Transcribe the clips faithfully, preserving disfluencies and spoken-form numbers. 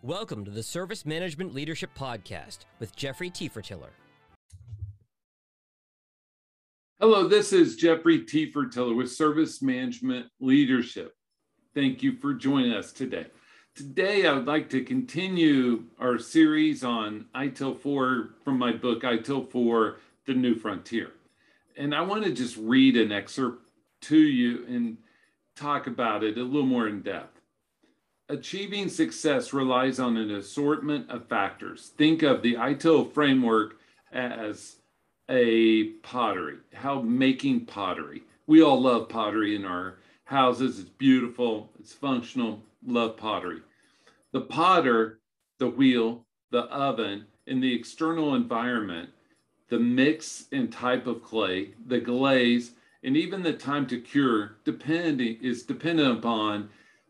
Welcome to the Service Management Leadership Podcast with Jeffrey Tiefertiller. Hello, this is Jeffrey Tiefertiller with Service Management Leadership. Thank you for joining us today. Today, I would like to continue our series on I T I L four from my book, I T I L four, The New Frontier. And I want to just read an excerpt to you and talk about it a little more in depth. Achieving success relies on an assortment of factors. Think of the I T I L framework as a pottery, how making pottery. We all love pottery in our houses. It's beautiful, it's functional, love pottery. The potter, the wheel, the oven, and the external environment, the mix and type of clay, the glaze, and even the time to cure depending is dependent upon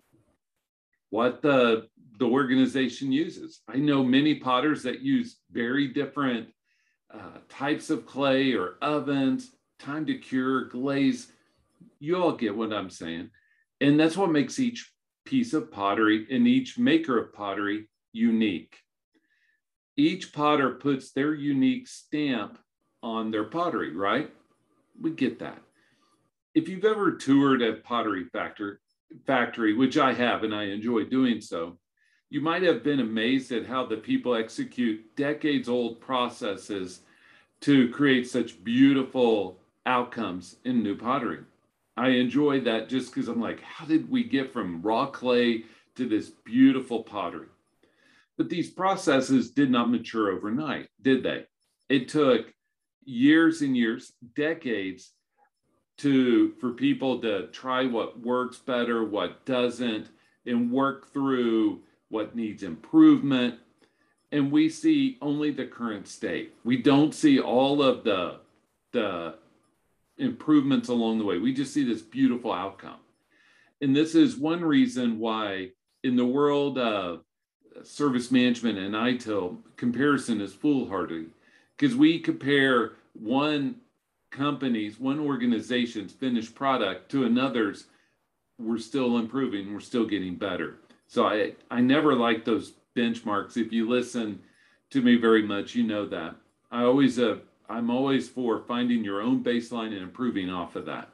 what the, the organization uses. I know many potters that use very different uh, types of clay or ovens, time to cure, glaze. You all get what I'm saying. And that's what makes each piece of pottery and each maker of pottery unique. Each potter puts their unique stamp on their pottery, right? We get that. If you've ever toured a pottery factory, factory, which I have, and I enjoy doing so, you might have been amazed at how the people execute decades-old processes to create such beautiful outcomes in new pottery. I enjoy that just because I'm like, how did we get from raw clay to this beautiful pottery? But these processes did not mature overnight, did they? It took years and years, decades, to for people to try what works better, what doesn't, and work through what needs improvement. And we see only the current state. We don't see all of the, the improvements along the way. We just see this beautiful outcome. And this is one reason why in the world of service management and I T I L, comparison is foolhardy, because we compare one company's, one organization's finished product to another's, we're still improving, we're still getting better. So I, I never like those benchmarks. If you listen to me very much, you know that. I always, uh, I'm always for finding your own baseline and improving off of that.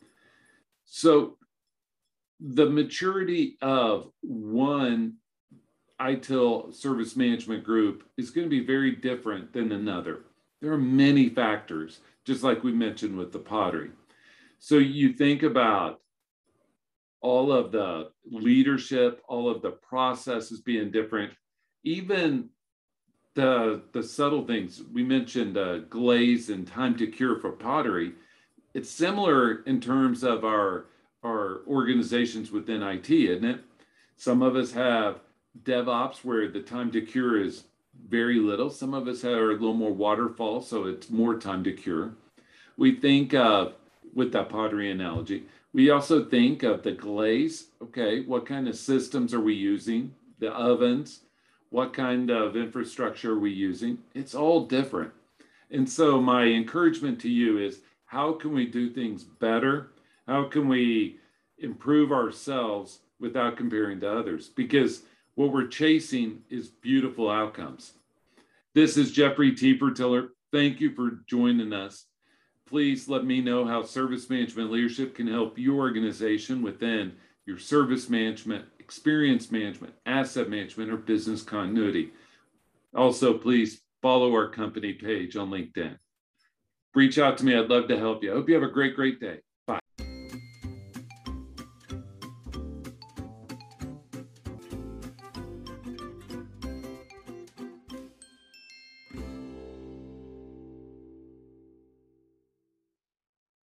So the maturity of one I T I L service management group is going to be very different than another. There are many factors, just like we mentioned with the pottery. So you think about all of the leadership, all of the processes being different, even the, the subtle things. We mentioned uh, glaze and time to cure for pottery. It's similar in terms of our, our organizations within I T, isn't it? Some of us have DevOps where the time to cure is very little. Some of us are a little more waterfall, so it's more time to cure. We think of, with that pottery analogy, we also think of the glaze. Okay, what kind of systems are we using? The ovens, what kind of infrastructure are we using? It's all different. And so my encouragement to you is, how can we do things better? How can we improve ourselves without comparing to others? Because what we're chasing is beautiful outcomes. This is Jeffrey Tiefertiller. Thank you for joining us. Please let me know how service management leadership can help your organization within your service management, experience management, asset management, or business continuity. Also, please follow our company page on LinkedIn. Reach out to me. I'd love to help you. I hope you have a great, great day.